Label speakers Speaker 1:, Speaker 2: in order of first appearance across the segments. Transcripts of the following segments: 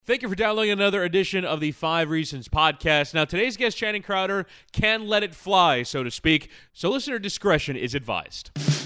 Speaker 1: Thank you for downloading another edition of the 5 Reasons podcast. Now, today's guest, Channing Crowder, can let it fly, so to speak, so listener discretion is advised.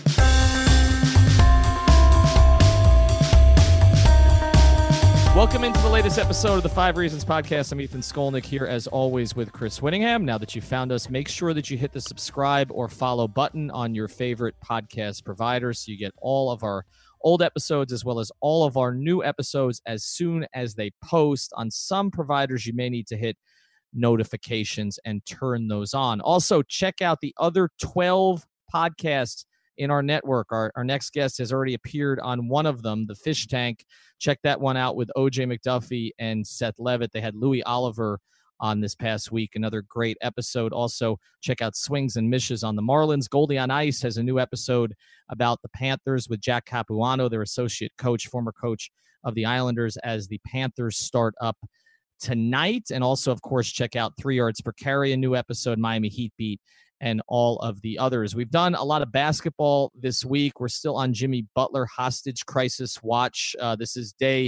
Speaker 1: Welcome into the latest episode of the 5 Reasons podcast. I'm Ethan Skolnick here, as always, with Chris Whittingham. Now that you found us, make sure that you hit the subscribe or follow button on your favorite podcast provider so you get all of our old episodes as well as all of our new episodes as soon as they post. On some providers, you may need to hit notifications and turn those on. Also, check out the other 12 podcasts in our network. Our next guest has already appeared on one of them, The Fish Tank. Check that one out with O.J. McDuffie and Seth Levitt. They had Louis Oliver on this past week. Another great episode. Also, check out Swings and Mishes on the Marlins. Goldie on Ice has a new episode about the Panthers with Jack Capuano, their associate coach, former coach of the Islanders, as the Panthers start up tonight. And also, of course, check out 3 Yards Per Carry, a new episode, Miami Heat Beat, and all of the others. We've done a lot of basketball this week. We're still on Jimmy Butler hostage crisis watch. This is day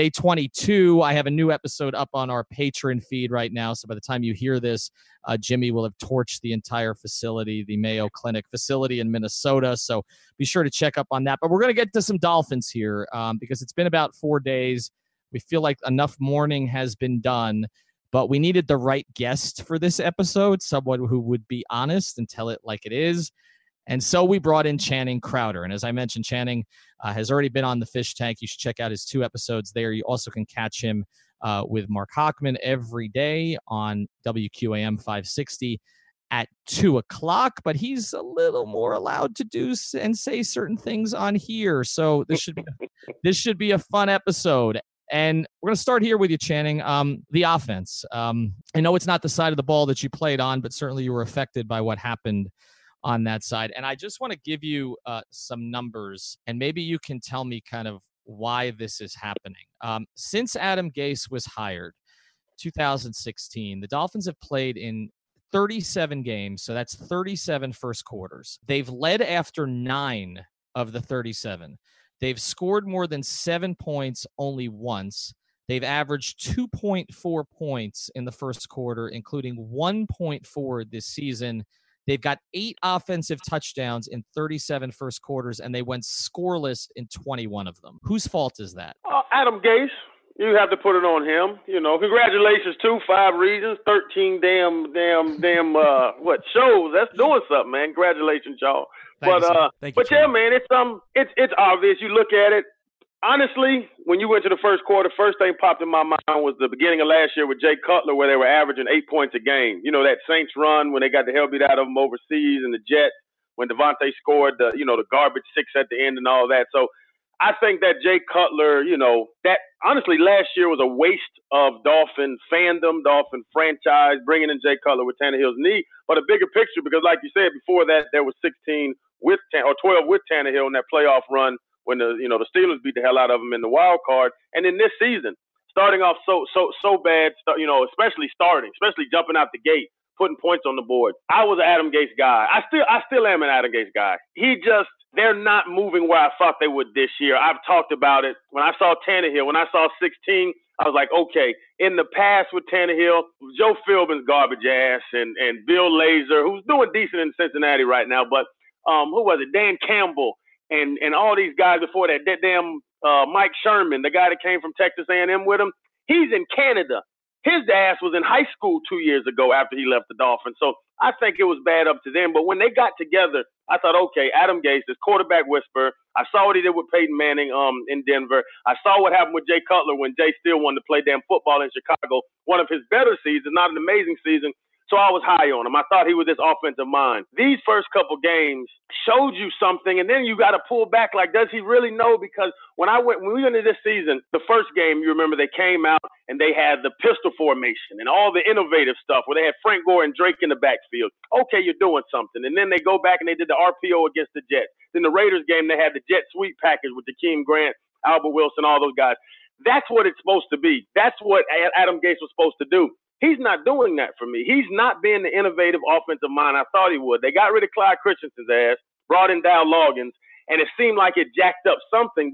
Speaker 1: 22. I have a new episode up on our Patreon feed right now. So by the time you hear this, Jimmy will have torched the entire facility, the Mayo Clinic facility in Minnesota. So be sure to check up on that. But we're going to get to some Dolphins here because it's been about 4 days. We feel like enough mourning has been done. But we needed the right guest for this episode, someone who would be honest and tell it like it is. And so we brought in Channing Crowder. And as I mentioned, Channing has already been on The Fish Tank. You should check out his 2 episodes there. You also can catch him with Mark Hochman every day on WQAM 560 at 2 o'clock. But he's a little more allowed to do and say certain things on here. So this should be a fun episode. And we're going to start here with you, Channing. The offense. I know it's not the side of the ball that you played on, but certainly you were affected by what happened on that side. And I just want to give you some numbers, and maybe you can tell me kind of why this is happening. Since Adam Gase was hired, 2016, the Dolphins have played in 37 games, so that's 37 first quarters. They've led after 9 of the 37. They've scored more than 7 points only once. They've averaged 2.4 points in the first quarter, including 1.4 this season. They've got 8 offensive touchdowns in 37 first quarters, and they went scoreless in 21 of them. Whose fault is that?
Speaker 2: Adam Gase. You have to put it on him. You know, congratulations too. 5 Reasons, 13 shows. That's doing something, man. Congratulations, y'all.
Speaker 1: Thank you,
Speaker 2: yeah, man, it's obvious. You look at it. Honestly, when you went to the first quarter, first thing popped in my mind was the beginning of last year with Jay Cutler, where they were averaging 8 points a game. You know, that Saints run when they got the hell beat out of them overseas, and the Jets when Devontae scored the garbage 6 at the end and all that. So I think that Jay Cutler, that honestly last year was a waste of Dolphin fandom, Dolphin franchise, bringing in Jay Cutler with Tannehill's knee. But a bigger picture, because like you said before that, there was 16 with 12 with Tannehill in that playoff run when the Steelers beat the hell out of them in the wild card. And in this season, starting off so bad, especially jumping out the gate, putting points on the board. I was an Adam Gase guy. I still am an Adam Gase guy. They're not moving where I thought they would this year. I've talked about it. When I saw Tannehill, when I saw 16, I was like, okay. In the past with Tannehill, Joe Philbin's garbage ass and Bill Lazor, who's doing decent in Cincinnati right now, but who was it? Dan Campbell and all these guys before that. That damn Mike Sherman, the guy that came from Texas A&M with him. He's in Canada. His ass was in high school 2 years ago after he left the Dolphins. So I think it was bad up to them. But when they got together, I thought, okay, Adam Gase, this quarterback whisperer. I saw what he did with Peyton Manning in Denver. I saw what happened with Jay Cutler when Jay still wanted to play damn football in Chicago. One of his better seasons, not an amazing season. So I was high on him. I thought he was this offensive mind. These first couple games showed you something, and then you got to pull back. Like, does he really know? Because when we went into this season, the first game, you remember they came out and they had the pistol formation and all the innovative stuff where they had Frank Gore and Drake in the backfield. Okay, you're doing something. And then they go back and they did the RPO against the Jets. Then the Raiders game, they had the jet sweep package with Jakeem Grant, Albert Wilson, all those guys. That's what it's supposed to be. That's what Adam Gase was supposed to do. He's not doing that for me. He's not being the innovative offensive mind I thought he would. They got rid of Clyde Christensen's ass, brought in Dow Loggins, and it seemed like it jacked up something, but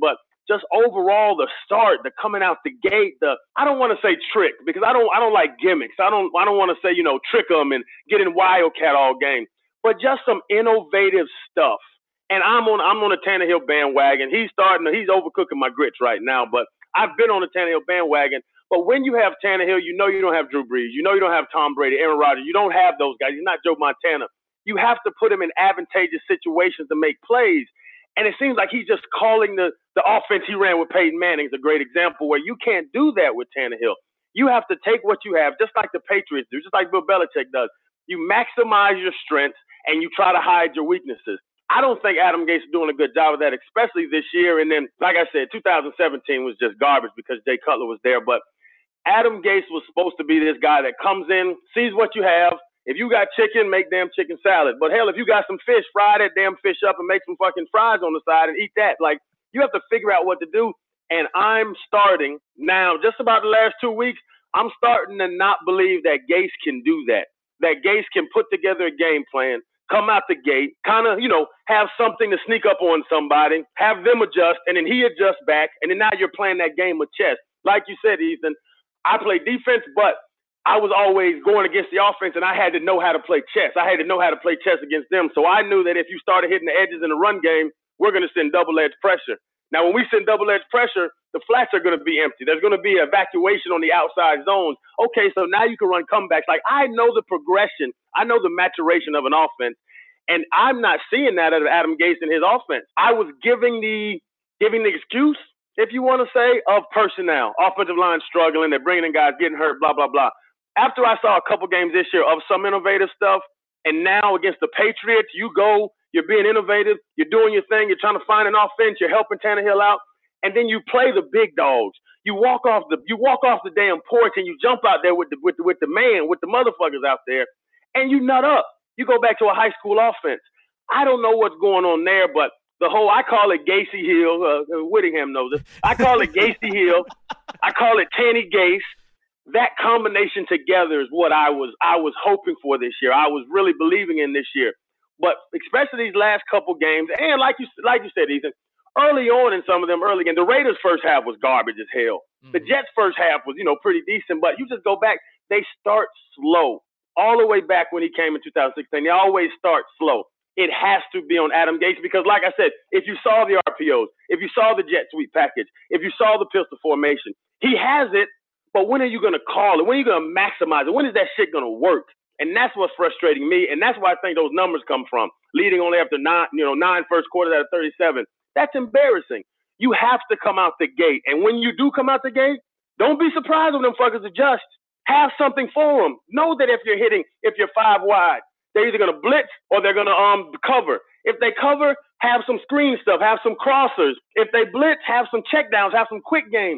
Speaker 2: just overall the start, the coming out the gate, I don't want to say trick because I don't like gimmicks. I don't want to say, trick them and get in Wildcat all game, but just some innovative stuff. And I'm on a Tannehill bandwagon. He's overcooking my grits right now, but I've been on the Tannehill bandwagon. But when you have Tannehill, you don't have Drew Brees. You don't have Tom Brady, Aaron Rodgers. You don't have those guys. He's not Joe Montana. You have to put him in advantageous situations to make plays. And it seems like he's just calling the offense he ran with Peyton Manning is a great example where you can't do that with Tannehill. You have to take what you have, just like the Patriots do, just like Bill Belichick does. You maximize your strengths and you try to hide your weaknesses. I don't think Adam Gase is doing a good job of that, especially this year. And then, like I said, 2017 was just garbage because Jay Cutler was there. But Adam Gase was supposed to be this guy that comes in, sees what you have. If you got chicken, make damn chicken salad. But hell, if you got some fish, fry that damn fish up and make some fucking fries on the side and eat that. Like, you have to figure out what to do. And I'm starting now, just about the last 2 weeks, I'm starting to not believe that Gase can do that. That Gase can put together a game plan, come out the gate, kind of, have something to sneak up on somebody, have them adjust, and then he adjusts back, and then now you're playing that game of chess. Like you said, Ethan, I play defense, but I was always going against the offense, and I had to know how to play chess. I had to know how to play chess against them. So I knew that if you started hitting the edges in the run game, we're going to send double-edged pressure. Now, when we send double-edged pressure, the flats are going to be empty. There's going to be evacuation on the outside zones. Okay, so now you can run comebacks. Like, I know the progression. I know the maturation of an offense, and I'm not seeing that out of Adam Gase and his offense. I was giving the excuse, if you want to say, of personnel. Offensive line struggling. They're bringing in guys getting hurt, blah, blah, blah. After I saw a couple games this year of some innovative stuff, and now against the Patriots, you're being innovative, you're doing your thing, you're trying to find an offense, you're helping Tannehill out, and then you play the big dogs. You walk off the damn porch and you jump out there with the motherfuckers out there, and you nut up. You go back to a high school offense. I don't know what's going on there, but I call it Gacy Hill. Whittingham knows this. I call it Gacy Hill. I call it Tanny Gase. That combination together is what I was hoping for this year. I was really believing in this year. But especially these last couple games, and like you said, Ethan, early on in some of them early games, the Raiders' first half was garbage as hell. The Jets' first half was, pretty decent. But you just go back, they start slow. All the way back when he came in 2016, they always start slow. It has to be on Adam Gase because, like I said, if you saw the RPOs, if you saw the jet sweep package, if you saw the pistol formation, he has it. But when are you going to call it? When are you going to maximize it? When is that shit going to work? And that's what's frustrating me. And that's where I think those numbers come from. Leading only after nine first quarters out of 37. That's embarrassing. You have to come out the gate. And when you do come out the gate, don't be surprised when them fuckers adjust. Have something for them. Know that if you're five wide, they're either going to blitz or they're going to cover. If they cover, have some screen stuff, have some crossers. If they blitz, have some checkdowns, have some quick game.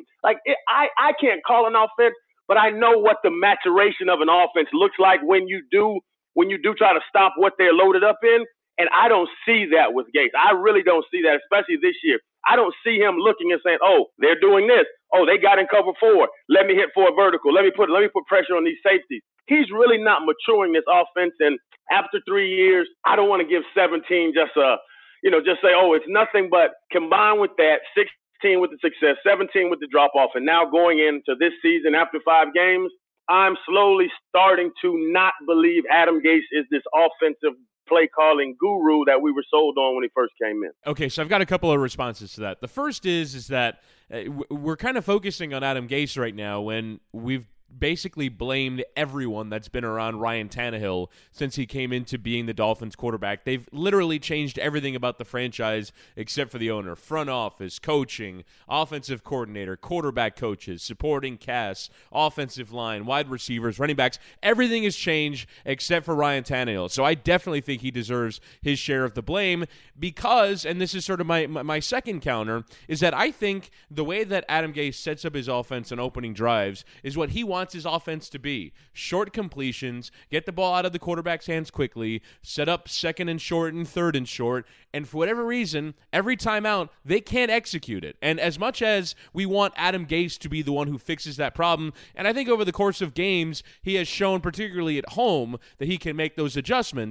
Speaker 2: I can't call an offense, but I know what the maturation of an offense looks like when you do try to stop what they're loaded up in. And I don't see that with Gase. I really don't see that, especially this year. I don't see him looking and saying, "Oh, they're doing this. Oh, they got in cover 4. Let me hit 4 vertical. Let me put pressure on these safeties." He's really not maturing this offense. And after 3 years, I don't want to give 17 just say, "Oh, it's nothing." But combined with that, 16 with the success, 17 with the drop off, and now going into this season after 5 games, I'm slowly starting to not believe Adam Gase is this offensive play calling guru that we were sold on when he first came in.
Speaker 3: Okay, so I've got a couple of responses to that. The first is that we're kind of focusing on Adam Gase right now when we've basically blamed everyone that's been around Ryan Tannehill since he came into being the Dolphins quarterback. They've literally changed everything about the franchise except for the owner. Front office, coaching, offensive coordinator, quarterback coaches, supporting cast, offensive line, wide receivers, running backs. Everything has changed except for Ryan Tannehill. So I definitely think he deserves his share of the blame because, and this is sort of my second counter, is that I think the way that Adam Gase sets up his offense on opening drives is what he wants his offense to be. Short completions, get the ball out of the quarterback's hands quickly, set up second and short and third and short, and for whatever reason, every time out, they can't execute it. And as much as we want Adam Gase to be the one who fixes that problem, and I think over the course of games, he has shown, particularly at home, that he can make those adjustments,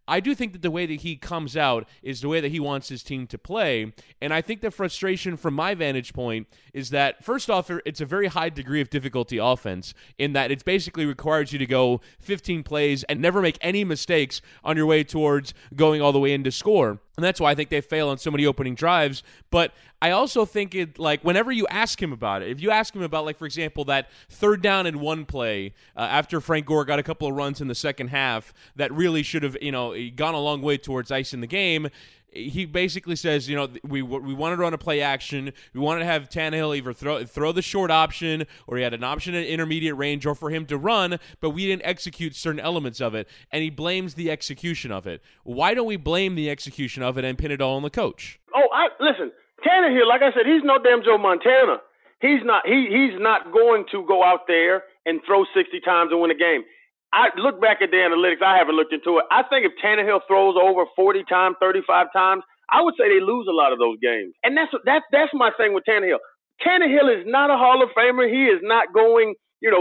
Speaker 3: I do think that the way that he comes out is the way that he wants his team to play. And I think the frustration from my vantage point is that, first off, it's a very high degree of difficulty offense in that it basically requires you to go 15 plays and never make any mistakes on your way towards going all the way in to score. And that's why I think they fail on so many opening drives. But I also think it, like, whenever you ask him about it, if you ask him about, like, for example, that 3rd down and 1 play after Frank Gore got a couple of runs in the second half that really should have, gone a long way towards icing the game, he basically says, we wanted to run a play action. We wanted to have Tannehill either throw the short option, or he had an option at intermediate range, or for him to run, but we didn't execute certain elements of it. And he blames the execution of it. Why don't we blame the execution of it and pin it all on the coach?
Speaker 2: Listen, Tannehill, like I said, he's no damn Joe Montana. He's not going to go out there and throw 60 times and win a game. I look back at the analytics. I haven't looked into it. I think if Tannehill throws over 40 times, 35 times, I would say they lose a lot of those games. And that's my thing with Tannehill. Tannehill is not a Hall of Famer. He is not going,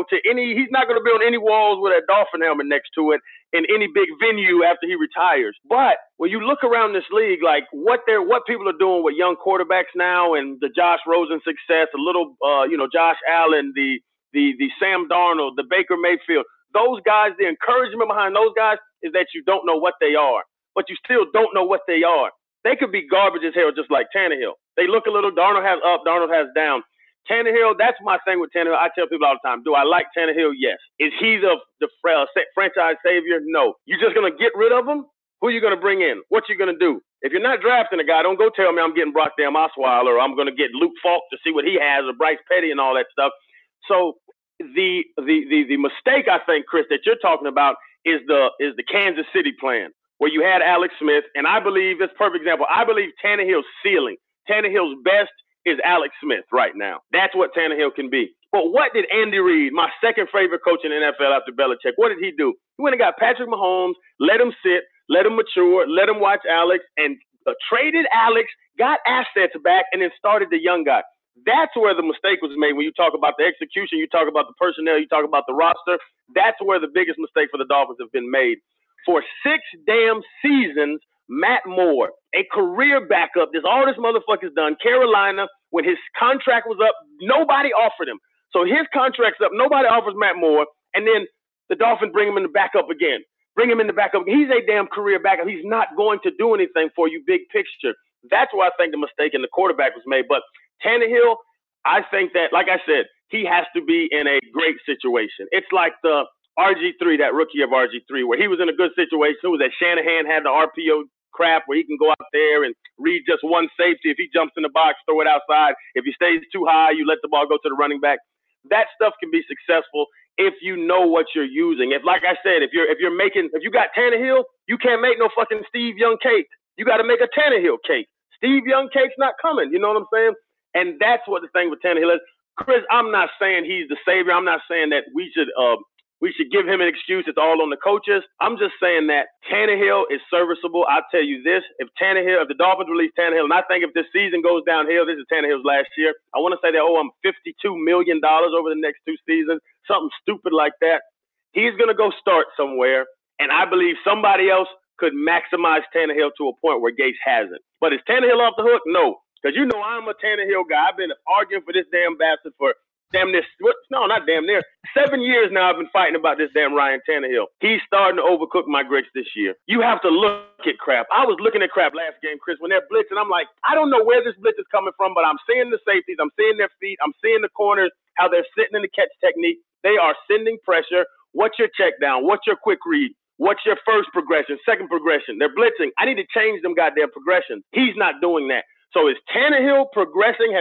Speaker 2: he's not going to be on any walls with a Dolphin helmet next to it in any big venue after he retires. But when you look around this league, like what people are doing with young quarterbacks now, and the Josh Rosen success, a little, Josh Allen, the Sam Darnold, the Baker Mayfield. Those guys, the encouragement behind those guys is that you don't know what they are, but you still don't know what they are. They could be garbage as hell, just like Tannehill. They look a little, Darnold has up, Darnold has down. Tannehill, that's my thing with Tannehill. I tell people all the time, do I like Tannehill? Yes. Is he the franchise savior? No. You just going to get rid of him? Who are you going to bring in? What you going to do? If you're not drafting a guy, don't go tell me I'm getting Brock Damn Osweiler, or I'm going to get Luke Falk to see what he has, or Bryce Petty and all that stuff. So the mistake, I think, Chris, that you're talking about is the Kansas City plan, where you had Alex Smith, and I believe that's a perfect example. I believe Tannehill's ceiling, Tannehill's best is Alex Smith right now. That's what Tannehill can be. But what did Andy Reid, my second favorite coach in the NFL after Belichick, what did he do? He went and got Patrick Mahomes, let him sit, let him mature, let him watch Alex, and traded Alex, got assets back, and then started the young guy. That's where the mistake was made. When you talk about the execution, you talk about the personnel, you talk about the roster, that's where the biggest mistake for the Dolphins have been made. For 6 damn seasons, Matt Moore, a career backup, all this motherfucker's done. Carolina, when his contract was up, nobody offered him. So his contract's up, nobody offers Matt Moore, and then the Dolphins bring him in the backup again. He's a damn career backup. He's not going to do anything for you big picture. That's where I think the mistake in the quarterback was made. But Tannehill, I think that, like I said, he has to be in a great situation. It's like the RG3, that rookie of RG3, where he was in a good situation. It was that Shanahan had the RPO crap where he can go out there and read just one safety. If he jumps in the box, throw it outside. If he stays too high, you let the ball go to the running back. That stuff can be successful if you know what you're using. If, like I said, if you got Tannehill, you can't make no fucking Steve Young cake. You got to make a Tannehill cake. Steve Young cake's not coming. You know what I'm saying? And that's what the thing with Tannehill is. Chris, I'm not saying he's the savior. I'm not saying that we should give him an excuse. It's all on the coaches. I'm just saying that Tannehill is serviceable. I'll tell you this. If the Dolphins release Tannehill, and I think if this season goes downhill, this is Tannehill's last year, I want to say they owe him $52 million over the next 2 seasons, something stupid like that. He's going to go start somewhere, and I believe somebody else could maximize Tannehill to a point where Gates hasn't. But is Tannehill off the hook? No. Because you know I'm a Tannehill guy. I've been arguing for this damn bastard for damn near, not damn near, 7 years now I've been fighting about this damn Ryan Tannehill. He's starting to overcook my grits this year. You have to look at crap. I was looking at crap last game, Chris, when they're blitzing. I'm like, I don't know where this blitz is coming from, but I'm seeing the safeties. I'm seeing their feet. I'm seeing the corners, how they're sitting in the catch technique. They are sending pressure. What's your check down? What's your quick read? What's your first progression, second progression? They're blitzing. I need to change them goddamn progressions. He's not doing that. So is Tannehill progressing?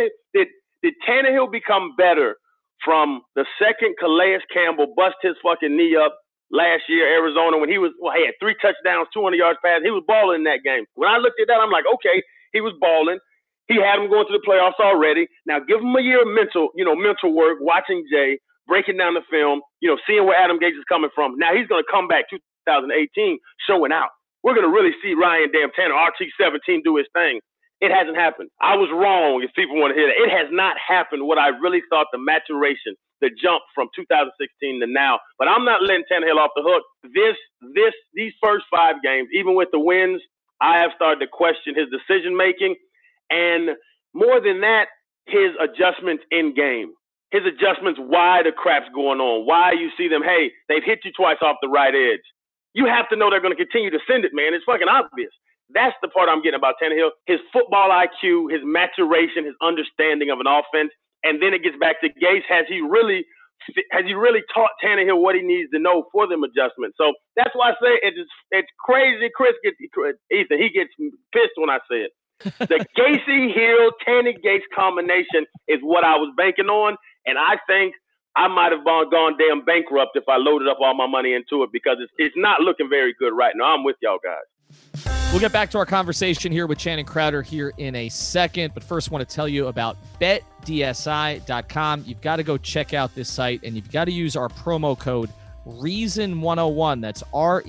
Speaker 2: Did Tannehill become better from the second Calais Campbell bust his fucking knee up last year, Arizona, when he had 3 touchdowns, 200 yards passing? He was balling in that game. When I looked at that, I'm like, okay, he was balling. He had him going to the playoffs already. Now give him a year of mental work, watching Jay, breaking down the film, seeing where Adam Gase is coming from. Now he's going to come back 2018 showing out. We're going to really see Ryan damn Tanner, RT17, do his thing. It hasn't happened. I was wrong if people want to hear that. It has not happened what I really thought the maturation, the jump from 2016 to now. But I'm not letting Tannehill off the hook. These first 5 games, even with the wins, I have started to question his decision-making. And more than that, his adjustments in game. His adjustments, why the crap's going on, why you see them, hey, they've hit you twice off the right edge. You have to know they're going to continue to send it, man. It's fucking obvious. That's the part I'm getting about Tannehill. His football IQ, his maturation, his understanding of an offense. And then it gets back to Gase. Has he really taught Tannehill what he needs to know for them adjustments? So that's why I say it's crazy. Ethan, he gets pissed when I say it. The Gase-Hill, Tanny Gase combination is what I was banking on. And I think I might have gone damn bankrupt if I loaded up all my money into it, because it's not looking very good right now. I'm with y'all guys.
Speaker 1: We'll get back to our conversation here with Channing Crowder here in a second. But first, I want to tell you about BetDSI.com. You've got to go check out this site, and you've got to use our promo code REASON101. That's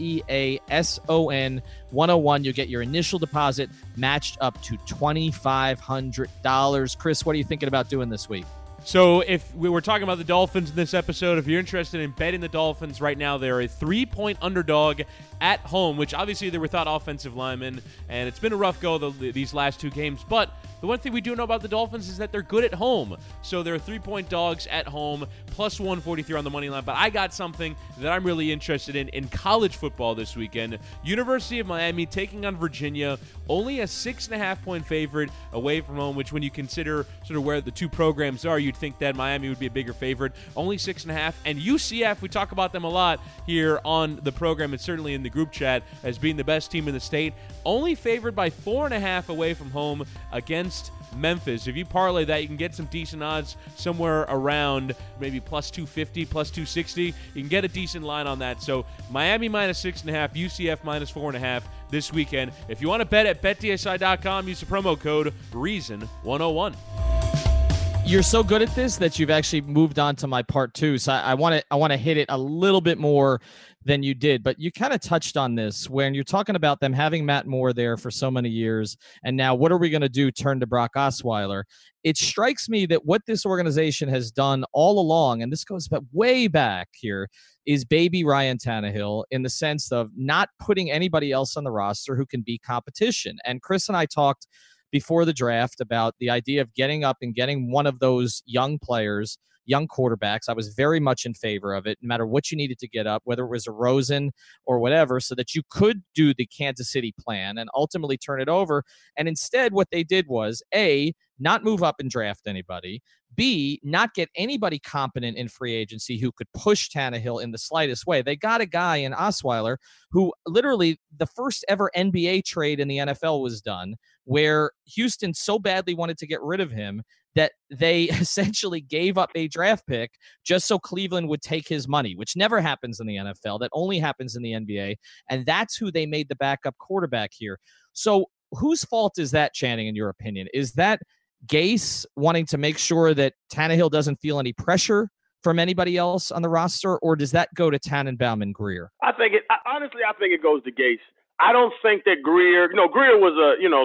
Speaker 1: REASON 101. You'll get your initial deposit matched up to $2,500. Chris, what are you thinking about doing this week?
Speaker 3: So if we were talking about the Dolphins in this episode, if you're interested in betting the Dolphins right now, they're a 3-point underdog at home, which obviously they were without offensive linemen, and it's been a rough go these last 2 games. But the one thing we do know about the Dolphins is that they're good at home. So they're 3-point dogs at home, plus 143 on the money line. But I got something that I'm really interested in college football this weekend. University of Miami taking on Virginia, only a 6.5-point favorite away from home, which when you consider sort of where the 2 programs are, you'd think that Miami would be a bigger favorite. Only 6.5. And UCF, we talk about them a lot here on the program and certainly in the group chat as being the best team in the state. Only favored by 4.5 away from home against Memphis. If you parlay that, you can get some decent odds somewhere around maybe plus 250, plus 260. You can get a decent line on that. So Miami minus 6.5, UCF minus 4.5 this weekend. If you want to bet at BetDSI.com, use the promo code REASON101.
Speaker 1: You're so good at this that you've actually moved on to my part 2. So I want to hit it a little bit more than you did, but you kind of touched on this when you're talking about them having Matt Moore there for so many years. And now what are we going to do? Turn to Brock Osweiler. It strikes me that what this organization has done all along, and this goes way back here, is baby Ryan Tannehill in the sense of not putting anybody else on the roster who can be competition. And Chris and I talked before the draft about the idea of getting up and getting one of those young players, young quarterbacks. I was very much in favor of it, no matter what you needed to get up, whether it was a Rosen or whatever, so that you could do the Kansas City plan and ultimately turn it over. And instead, what they did was, A, not move up and draft anybody, B, not get anybody competent in free agency who could push Tannehill in the slightest way. They got a guy in Osweiler who literally the first ever NBA trade in the NFL was done, where Houston so badly wanted to get rid of him that they essentially gave up a draft pick just so Cleveland would take his money, which never happens in the NFL. That only happens in the NBA. And that's who they made the backup quarterback here. So whose fault is that, Channing, in your opinion? Is that Gase wanting to make sure that Tannehill doesn't feel any pressure from anybody else on the roster, or does that go to Tannenbaum and Greer?
Speaker 2: Honestly, I think it goes to Gase. I don't think that Greer, Greer was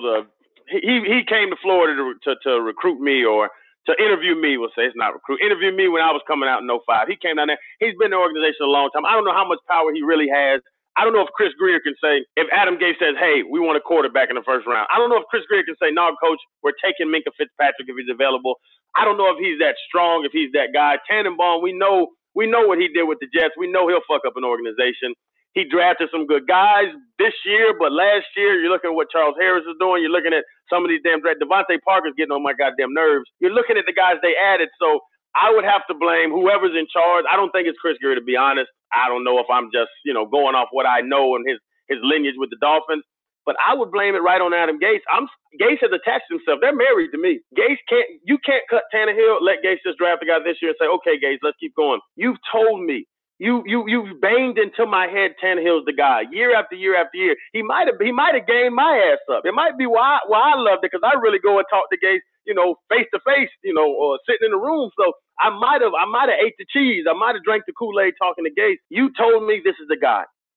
Speaker 2: he came to Florida to recruit me or to interview me. We'll say it's not recruit. Interview me when I was coming out in 05. He came down there. He's been in the organization a long time. I don't know how much power he really has. I don't know if Chris Greer can say, if Adam Gase says, hey, we want a quarterback in the first round. I don't know if Chris Greer can say, no, coach, we're taking Minkah Fitzpatrick if he's available. I don't know if he's that strong, if he's that guy. Tannenbaum, we know what he did with the Jets. We know he'll fuck up an organization. He drafted some good guys this year, but last year, you're looking at what Charles Harris is doing. You're looking at some of these damn drafts. Devontae Parker's getting on my goddamn nerves. You're looking at the guys they added. So I would have to blame whoever's in charge. I don't think it's Chris Greer, to be honest. I don't know if I'm just, going off what I know and his lineage with the Dolphins. But I would blame it right on Adam Gase. Gase has attached himself. They're married to me. You can't cut Tannehill, let Gase just draft the guy this year and say, okay, Gase, let's keep going. You've told me. You've banged into my head Tannehill's the guy year after year after year. He might have gained my ass up. It might be why I loved it, because I really go and talk to Gase, face to face, or sitting in the room. So I might have ate the cheese. I might have drank the Kool-Aid talking to Gase. You told me this is the guy.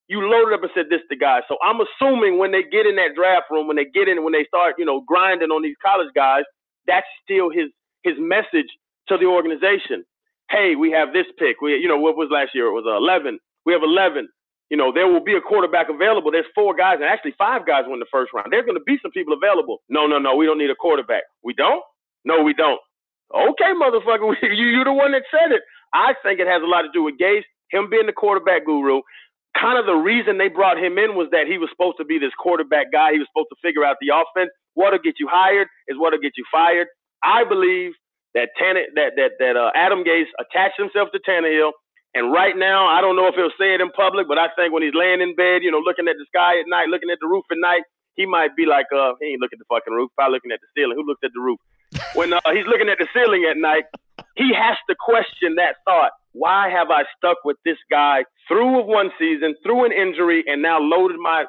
Speaker 2: you loaded up and said this to guys. So I'm assuming when they get in that draft room, when they start, grinding on these college guys, that's still his message to the organization. Hey, we have this pick. What was last year? It was 11. We have 11. There will be a quarterback available. There's 4 guys, and actually 5 guys won the first round. There's going to be some people available. No, we don't need a quarterback. We don't? No, we don't. Okay, motherfucker, you're the one that said it. I think it has a lot to do with Gase, him being the quarterback guru. Kind of the reason they brought him in was that he was supposed to be this quarterback guy. He was supposed to figure out the offense. What'll get you hired is what'll get you fired. I believe that Adam Gase attached himself to Tannehill. And right now, I don't know if he'll say it in public, but I think when he's laying in bed, looking at the sky at night, looking at the roof at night, he might be like, he ain't looking at the fucking roof, probably looking at the ceiling. Who looks at the roof? When he's looking at the ceiling at night, he has to question that thought. Why have I stuck with this guy through one season, through an injury, and now loaded my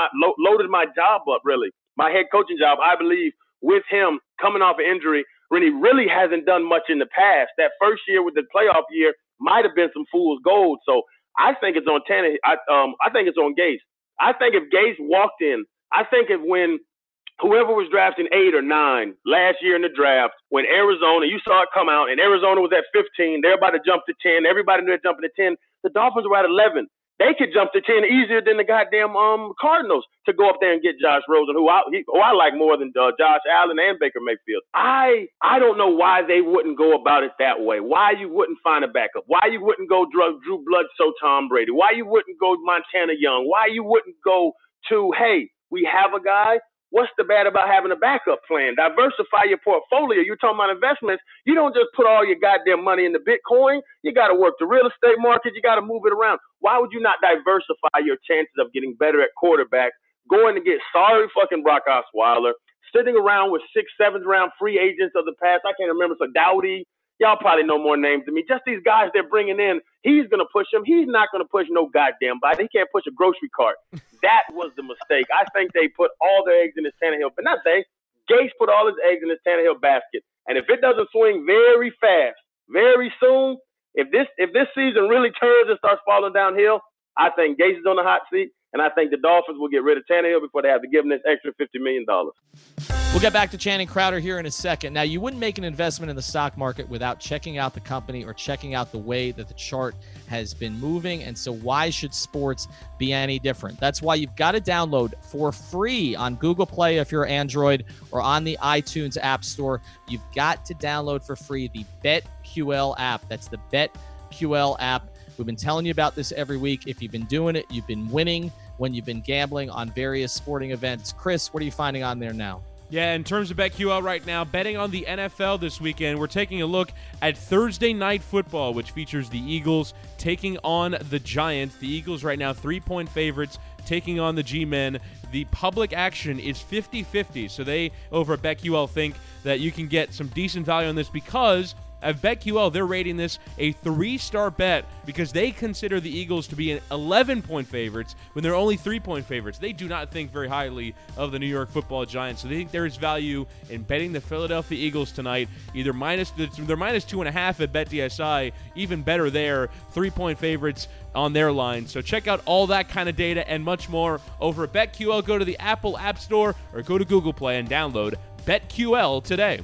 Speaker 2: job up, really, my head coaching job? I believe with him coming off an injury, when he really hasn't done much in the past. That first year with the playoff year might have been some fool's gold. So I think it's on Tannehill. I think it's on Gase. I think if Gase walked in, I think if when whoever was drafting 8 or 9 last year in the draft, when Arizona, you saw it come out, and Arizona was at 15, they're about to jump to 10. Everybody knew they're jumping to 10. The Dolphins were at 11. They could jump to 10 easier than the goddamn Cardinals to go up there and get Josh Rosen, who I like more than Josh Allen and Baker Mayfield. I don't know why they wouldn't go about it that way. Why you wouldn't find a backup? Why you wouldn't go Drew Bledsoe, Tom Brady? Why you wouldn't go Montana Young? Why you wouldn't go to, hey, we have a guy. What's the bad about having a backup plan? Diversify your portfolio. You're talking about investments. You don't just put all your goddamn money into Bitcoin. You got to work the real estate market. You got to move it around. Why would you not diversify your chances of getting better at quarterback, going to get sorry fucking Brock Osweiler, sitting around with 6th, 7th round free agents of the past? I can't remember. So Dowdy. Y'all probably know more names than me. Just these guys they're bringing in. He's going to push them. He's not going to push no goddamn body. He can't push a grocery cart. That was the mistake. I think they put all their eggs in this Tannehill. But not they. Gase put all his eggs in this Tannehill basket. And if it doesn't swing very fast, very soon, if this season really turns and starts falling downhill, I think Gase is on the hot seat. And I think the Dolphins will get rid of Tannehill before they have to give him this extra $50 million.
Speaker 1: We'll get back to Channing Crowder here in a second. Now, you wouldn't make an investment in the stock market without checking out the company or checking out the way that the chart has been moving. And so why should sports be any different? That's why you've got to download for free on Google Play if you're Android or on the iTunes App Store. You've got to download for free the BetQL app. That's the BetQL app. We've been telling you about this every week. If you've been doing it, you've been winning when you've been gambling on various sporting events. Chris, what are you finding on there now?
Speaker 3: Yeah, in terms of BetQL right now, betting on the NFL this weekend, we're taking a look at Thursday Night Football, which features the Eagles taking on the Giants. The Eagles right now 3-point favorites taking on the G-Men. The public action is 50-50, so they, over at BetQL, think that you can get some decent value on this because at BetQL, they're rating this a 3-star bet because they consider the Eagles to be an 11-point favorites when they're only 3-point favorites. They do not think very highly of the New York Football Giants, so they think there is value in betting the Philadelphia Eagles tonight. They're minus 2.5 at BetDSI, even better there. 3-point favorites on their line. So check out all that kind of data and much more over at BetQL. Go to the Apple App Store or go to Google Play and download BetQL today.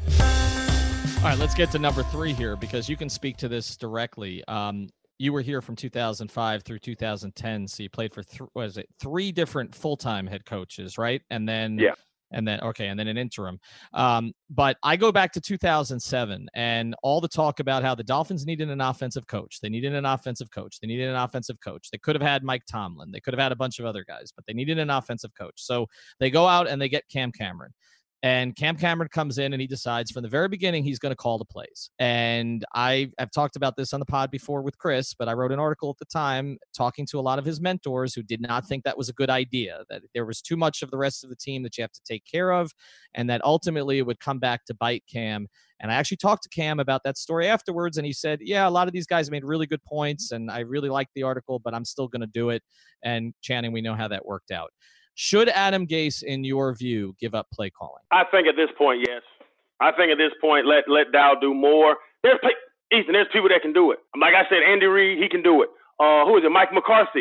Speaker 1: All right, let's get to number 3 here because you can speak to this directly. You were here from 2005 through 2010, so you played for 3 different full-time head coaches, right? And then an interim. But I go back to 2007 and all the talk about how the Dolphins needed an offensive coach. They needed an offensive coach. They needed an offensive coach. They could have had Mike Tomlin. They could have had a bunch of other guys, but they needed an offensive coach. So they go out and they get Cam Cameron. And Cam Cameron comes in and he decides from the very beginning he's going to call the plays. And I've talked about this on the pod before with Chris, but I wrote an article at the time talking to a lot of his mentors who did not think that was a good idea, that there was too much of the rest of the team that you have to take care of, and that ultimately it would come back to bite Cam. And I actually talked to Cam about that story afterwards, and he said, yeah, a lot of these guys made really good points, and I really liked the article, but I'm still going to do it. And Channing, we know how that worked out. Should Adam Gase, in your view, give up play calling?
Speaker 2: I think at this point, yes. I think at this point, let Dow do more. There's people that can do it. Like I said, Andy Reid, he can do it. Who is it? Mike McCarthy.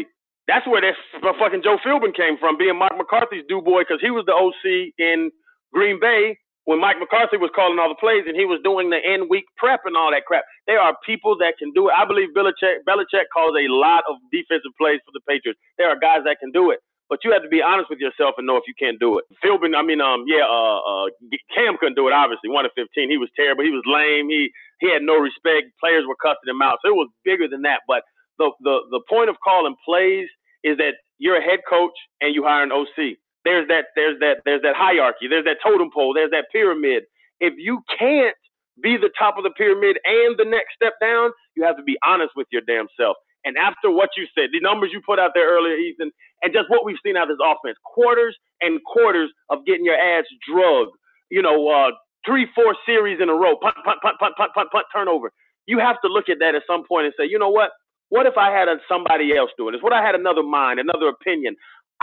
Speaker 2: That's where that fucking Joe Philbin came from, being Mike McCarthy's do boy, because he was the OC in Green Bay when Mike McCarthy was calling all the plays and he was doing the end-week prep and all that crap. There are people that can do it. I believe Belichick calls a lot of defensive plays for the Patriots. There are guys that can do it, but you have to be honest with yourself and know if you can't do it. Philbin, Cam couldn't do it, obviously. 1 of 15. He was terrible. He was lame. He had no respect. Players were cussing him out. So it was bigger than that. But the point of calling plays is that you're a head coach and you hire an OC. There's that hierarchy. There's that totem pole. There's that pyramid. If you can't be the top of the pyramid and the next step down, you have to be honest with your damn self. And after what you said, the numbers you put out there earlier, Ethan, and just what we've seen out of this offense, quarters and quarters of getting your ass drugged, 3-4 series in a row, punt, turnover. You have to look at that at some point and say, you know what? What if I had somebody else doing this? What if I had another mind, another opinion?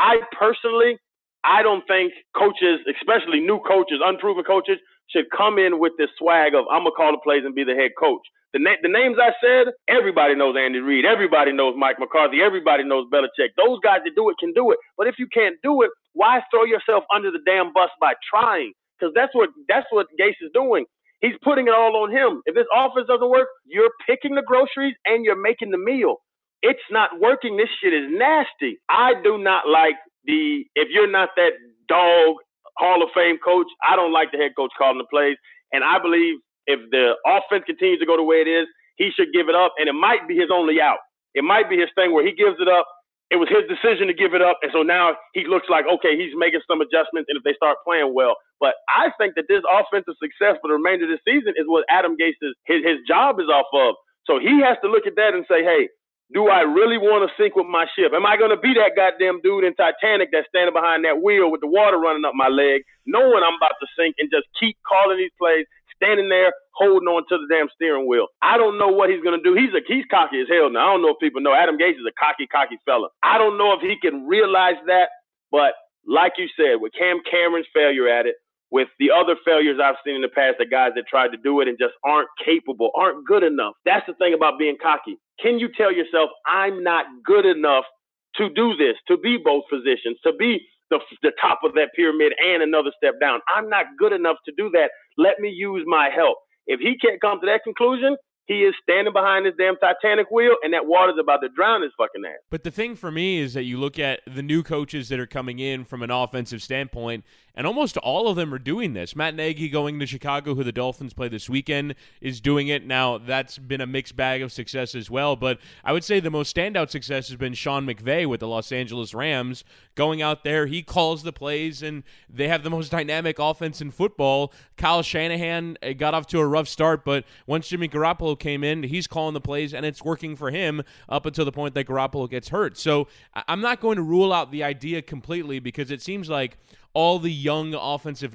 Speaker 2: I don't think coaches, especially new coaches, unproven coaches, should come in with this swag of, I'm going to call the plays and be the head coach. The names I said, everybody knows Andy Reid. Everybody knows Mike McCarthy. Everybody knows Belichick. Those guys that do it can do it. But if you can't do it, why throw yourself under the damn bus by trying? Because that's what Gase is doing. He's putting it all on him. If this offense doesn't work, you're picking the groceries and you're making the meal. It's not working. This shit is nasty. I do not like if you're not that dog Hall of Fame coach, I don't like the head coach calling the plays. And I believe if the offense continues to go the way it is, he should give it up. And it might be his only out. It might be his thing where he gives it up. It was his decision to give it up. And so now he looks like, okay, he's making some adjustments. And if they start playing well, but I think that this offensive success for the remainder of the season is what Adam Gase his job is off of. So he has to look at that and say, hey, do I really want to sink with my ship? Am I going to be that goddamn dude in Titanic that's standing behind that wheel with the water running up my leg, knowing I'm about to sink and just keep calling these plays, standing there holding on to the damn steering wheel? I don't know what he's going to do. He's cocky as hell now. I don't know if people know. Adam Gase is a cocky fella. I don't know if he can realize that, but like you said, with Cam Cameron's failure at it, with the other failures I've seen in the past, the guys that tried to do it and just aren't capable, aren't good enough. That's the thing about being cocky. Can you tell yourself, I'm not good enough to do this, to be both positions, to be the top of that pyramid and another step down? I'm not good enough to do that. Let me use my help. If he can't come to that conclusion, he is standing behind this damn Titanic wheel, and that water's about to drown his fucking ass.
Speaker 3: But the thing for me is that you look at the new coaches that are coming in from an offensive standpoint, and almost all of them are doing this. Matt Nagy going to Chicago, who the Dolphins play this weekend, is doing it. Now, that's been a mixed bag of success as well, but I would say the most standout success has been Sean McVay with the Los Angeles Rams. Going out there, he calls the plays, and they have the most dynamic offense in football. Kyle Shanahan got off to a rough start, but once Jimmy Garoppolo came in, he's calling the plays, and it's working for him up until the point that Garoppolo gets hurt. So I'm not going to rule out the idea completely, because it seems like all the young offensive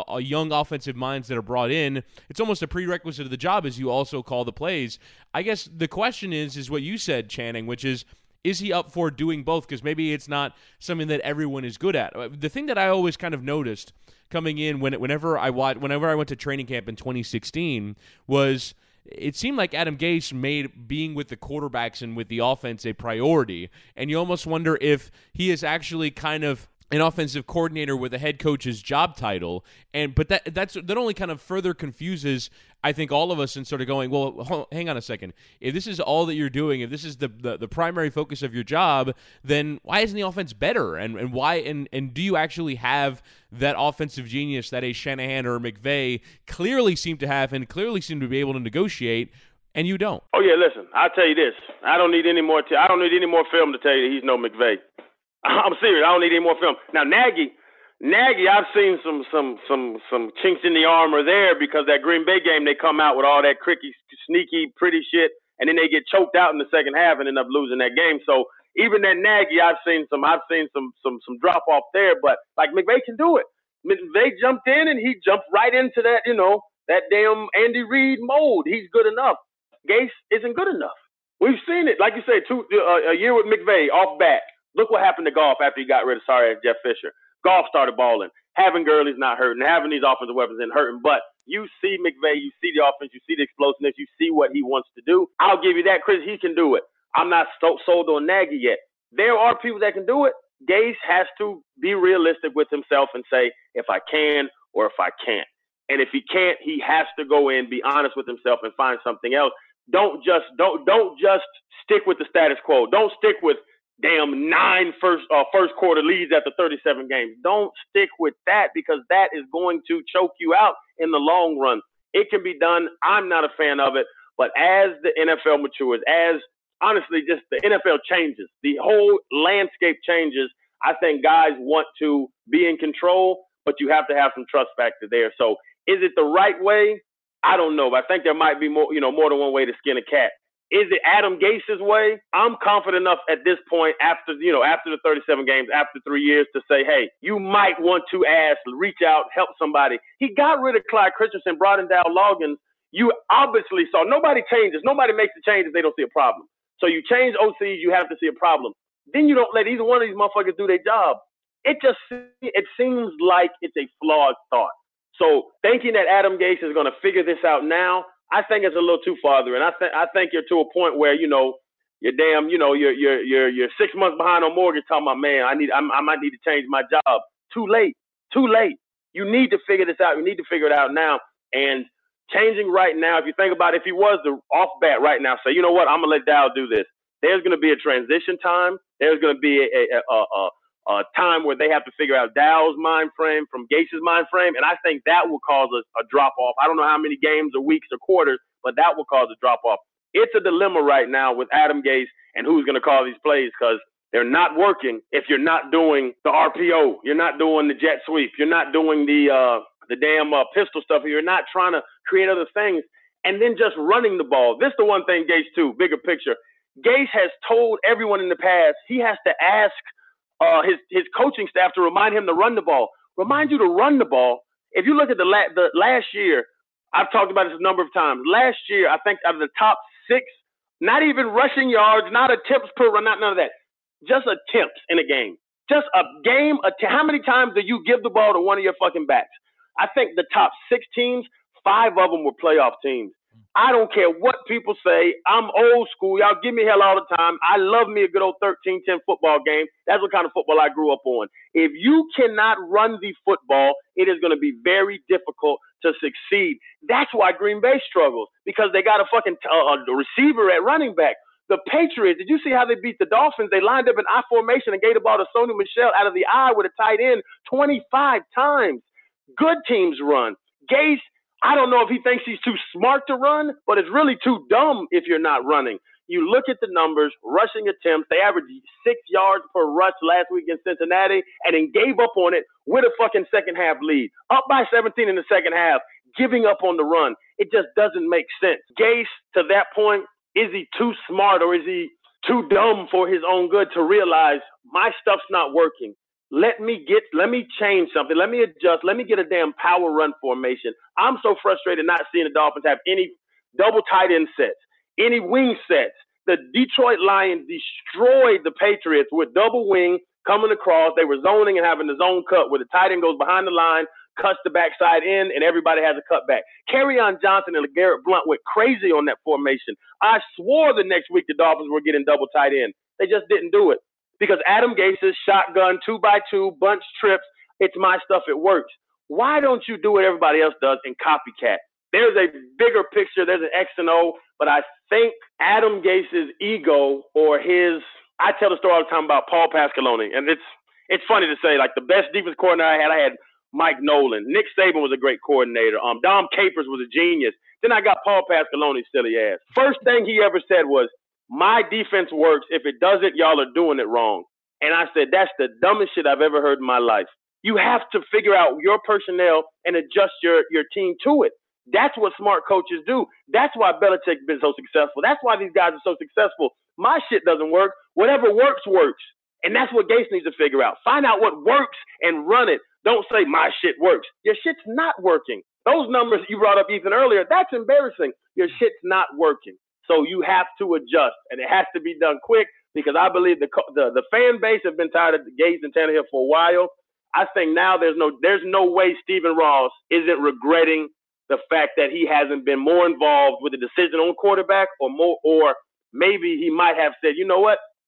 Speaker 3: minds that are brought in, it's almost a prerequisite of the job is you also call the plays. I guess the question is what you said, Channing, which is he up for doing both? Because maybe it's not something that everyone is good at. The thing that I always kind of noticed coming in whenever I went to training camp in 2016 was it seemed like Adam Gase made being with the quarterbacks and with the offense a priority, and you almost wonder if he is actually kind of an offensive coordinator with a head coach's job title, but that only kind of further confuses, I think, all of us in sort of going, well, hang on a second. If this is all that you're doing, if this is the primary focus of your job, then why isn't the offense better? And why? And do you actually have that offensive genius that a Shanahan or a McVay clearly seem to have and clearly seem to be able to negotiate? And you don't.
Speaker 2: Oh yeah, listen. I'll tell you this. I don't need any more film to tell you that he's no McVay. I'm serious. I don't need any more film. Now Nagy, I've seen some chinks in the armor there, because that Green Bay game they come out with all that sneaky, pretty shit, and then they get choked out in the second half and end up losing that game. So even that Nagy, I've seen some drop off there, but like McVay can do it. McVay jumped in and he jumped right into that, that damn Andy Reid mold. He's good enough. Gase isn't good enough. We've seen it. Like you said, a year with McVay off back. Look what happened to Goff after he got rid of Jeff Fisher. Goff started balling. Having Gurley's not hurting. Having these offensive weapons isn't hurting. But you see McVay, you see the offense, you see the explosiveness, you see what he wants to do. I'll give you that, Chris. He can do it. I'm not sold on Nagy yet. there are people that can do it. Gase has to be realistic with himself and say, if I can or if I can't. And if he can't, he has to go in, be honest with himself, and find something else. Don't just stick with the status quo. Don't stick with damn 9 first quarter leads after 37 games. Don't stick with that, because that is going to choke you out in the long run. It can be done. I'm not a fan of it, but as the NFL matures, as honestly just the NFL changes, the whole landscape changes, I think guys want to be in control, but you have to have some trust factor there. So is it the right way? I don't know. I think there might be more than one way to skin a cat. Is it Adam Gase's way? I'm confident enough at this point after the 37 games, after 3 years, to say, hey, you might want to reach out, help somebody. He got rid of Clyde Christensen, brought in Dow Loggins. You obviously saw nobody changes. Nobody makes a change if they don't see a problem. So you change OCs, you have to see a problem. Then you don't let either one of these motherfuckers do their job. It seems like it's a flawed thought. So thinking that Adam Gase is going to figure this out now, I think it's a little too farther. And I think you're to a point where, you're 6 months behind on mortgage, talking about, man, I might need to change my job. Too late. You need to figure this out. You need to figure it out now. And changing right now, if you think about it, if he was the off bat right now, say, you know what, I'm going to let Dow do this. There's going to be a transition time. There's going to be a time where they have to figure out Dow's mind frame from Gase's mind frame, and I think that will cause a drop-off. I don't know how many games or weeks or quarters, but that will cause a drop-off. It's a dilemma right now with Adam Gase and who's going to call these plays, because they're not working if you're not doing the RPO. You're not doing the jet sweep. You're not doing the damn pistol stuff. You're not trying to create other things. And then just running the ball. This is the one thing Gase, too, bigger picture. Gase has told everyone in the past he has to ask his coaching staff to remind him to run the ball. Remind you to run the ball. If you look at the last year, I've talked about this a number of times. Last year, I think out of the top 6, not even rushing yards, not attempts per run, not none of that. Just attempts in a game. Just a game. How many times do you give the ball to one of your fucking backs? I think the top 6 teams, 5 of them were playoff teams. I don't care what people say. I'm old school. Y'all give me hell all the time. I love me a good old 13-10 football game. That's what kind of football I grew up on. If you cannot run the football, it is going to be very difficult to succeed. That's why Green Bay struggles, because they got a fucking receiver at running back. The Patriots, did you see how they beat the Dolphins? They lined up in I formation and gave the ball to Sony Michel out of the eye with a tight end 25 times. Good teams run. Gase, I don't know if he thinks he's too smart to run, but it's really too dumb if you're not running. You look at the numbers, rushing attempts, they averaged 6 yards per rush last week in Cincinnati, and then gave up on it with a fucking second half lead. Up by 17 in the second half, giving up on the run. It just doesn't make sense. Gase, to that point, is he too smart or is he too dumb for his own good to realize my stuff's not working? Let me change something. Let me adjust. Let me get a damn power run formation. I'm so frustrated not seeing the Dolphins have any double tight end sets, any wing sets. The Detroit Lions destroyed the Patriots with double wing coming across. They were zoning and having the zone cut where the tight end goes behind the line, cuts the backside in, and everybody has a cutback. Kerryon Johnson and LeGarrette Blount went crazy on that formation. I swore the next week the Dolphins were getting double tight end. They just didn't do it. Because Adam Gase's shotgun, 2x2, bunch trips, it's my stuff, it works. Why don't you do what everybody else does and copycat? There's a bigger picture, there's an X and O, but I think Adam Gase's ego or I tell the story all the time about Paul Pasqualoni, and it's funny to say, like, the best defense coordinator I had Mike Nolan. Nick Saban was a great coordinator. Dom Capers was a genius. Then I got Paul Pasqualoni's silly ass. First thing he ever said was, my defense works. If it doesn't, y'all are doing it wrong. And I said, that's the dumbest shit I've ever heard in my life. You have to figure out your personnel and adjust your team to it. That's what smart coaches do. That's why Belichick's been so successful. That's why these guys are so successful. My shit doesn't work. Whatever works, works. And that's what Gase needs to figure out. Find out what works and run it. Don't say my shit works. Your shit's not working. Those numbers you brought up, Ethan, earlier, that's embarrassing. Your shit's not working. So you have to adjust, and it has to be done quick, because I believe the fan base have been tired of Gase and Tannehill for a while. I think now there's no way Stephen Ross isn't regretting the fact that he hasn't been more involved with the decision on quarterback, or maybe he might have said, you know what,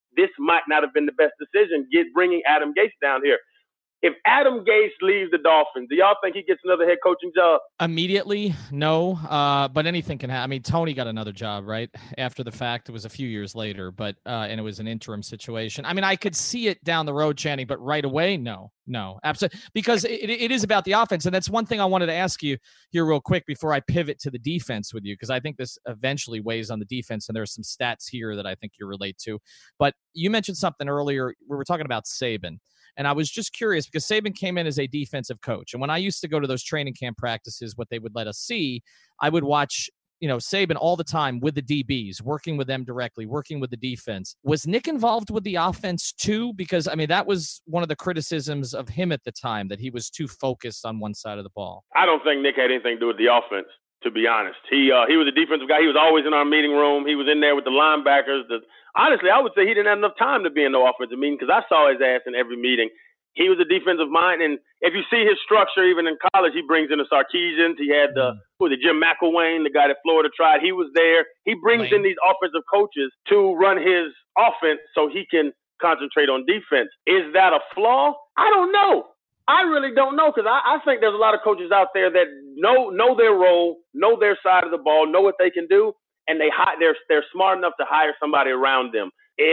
Speaker 2: this might not have been the best decision, bringing Adam Gase down here. If Adam Gase leaves the Dolphins, do y'all think he gets another head coaching job?
Speaker 1: Immediately, no. But anything can happen. I mean, Tony got another job, right? After the fact. It was a few years later, but and it was an interim situation. I mean, I could see it down the road, Channing, but right away, no, absolutely. Because it is about the offense. And that's one thing I wanted to ask you here real quick before I pivot to the defense with you, because I think this eventually weighs on the defense. And there's some stats here that I think you relate to. But you mentioned something earlier. We were talking about Saban. And I was just curious because Saban came in as a defensive coach. And when I used to go to those training camp practices, what they would let us see, I would watch, Saban all the time with the DBs, working with them directly, working with the defense. Was Nick involved with the offense too? Because, I mean, that was one of the criticisms of him at the time, that he was too focused on one side of the ball.
Speaker 2: I don't think Nick had anything to do with the offense, to be honest. He was a defensive guy. He was always in our meeting room. He was in there with the linebackers. Honestly, I would say he didn't have enough time to be in the offensive meeting because I saw his ass in every meeting. He was a defensive mind, and if you see his structure, even in college, he brings in the Sarkisians. He had Jim McElwain, the guy that Florida tried. He was there. He brings in these offensive coaches to run his offense so he can concentrate on defense. Is that a flaw? I don't know. I really don't know because I think there's a lot of coaches out there that know their role, know their side of the ball, know what they can do, and they're smart enough to hire somebody around them.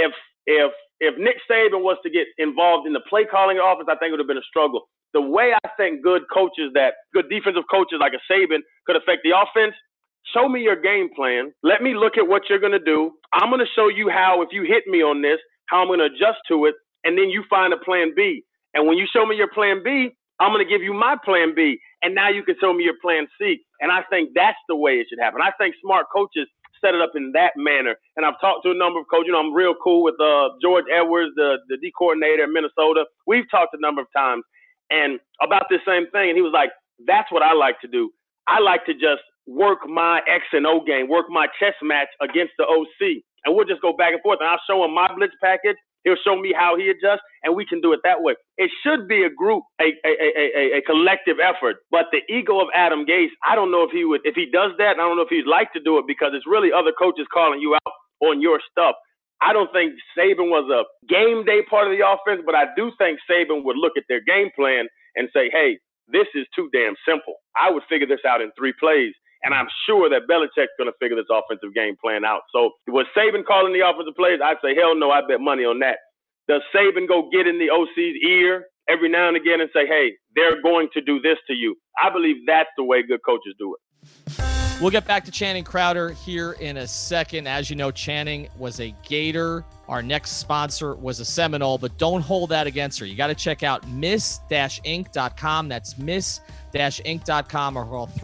Speaker 2: If Nick Saban was to get involved in the play calling offense, I think it would have been a struggle. The way I think good defensive coaches like a Saban could affect the offense, show me your game plan. Let me look at what you're going to do. I'm going to show you how, if you hit me on this, how I'm going to adjust to it, and then you find a plan B. And when you show me your plan B, I'm going to give you my plan B, and now you can show me your plan C. And I think that's the way it should happen. I think smart coaches set it up in that manner. And I've talked to a number of coaches. I'm real cool with George Edwards, the D coordinator in Minnesota. We've talked a number of times and about this same thing. And he was like, that's what I like to do. I like to just work my X and O game, work my chess match against the OC. And we'll just go back and forth. And I'll show him my blitz package. He'll show me how he adjusts, and we can do it that way. It should be a group, a collective effort. But the ego of Adam Gase, I don't know if he does that, and I don't know if he'd like to do it because it's really other coaches calling you out on your stuff. I don't think Saban was a game day part of the offense, but I do think Saban would look at their game plan and say, hey, this is too damn simple. I would figure this out in 3 plays. And I'm sure that Belichick's going to figure this offensive game plan out. So was Saban calling the offensive plays? I'd say, hell no, I bet money on that. Does Saban go get in the OC's ear every now and again and say, hey, they're going to do this to you? I believe that's the way good coaches do it.
Speaker 1: We'll get back to Channing Crowder here in a second. As you know, Channing was a Gator. Our next sponsor was a Seminole, but don't hold that against her. You got to check out miss-inc.com. That's miss-inc.com or call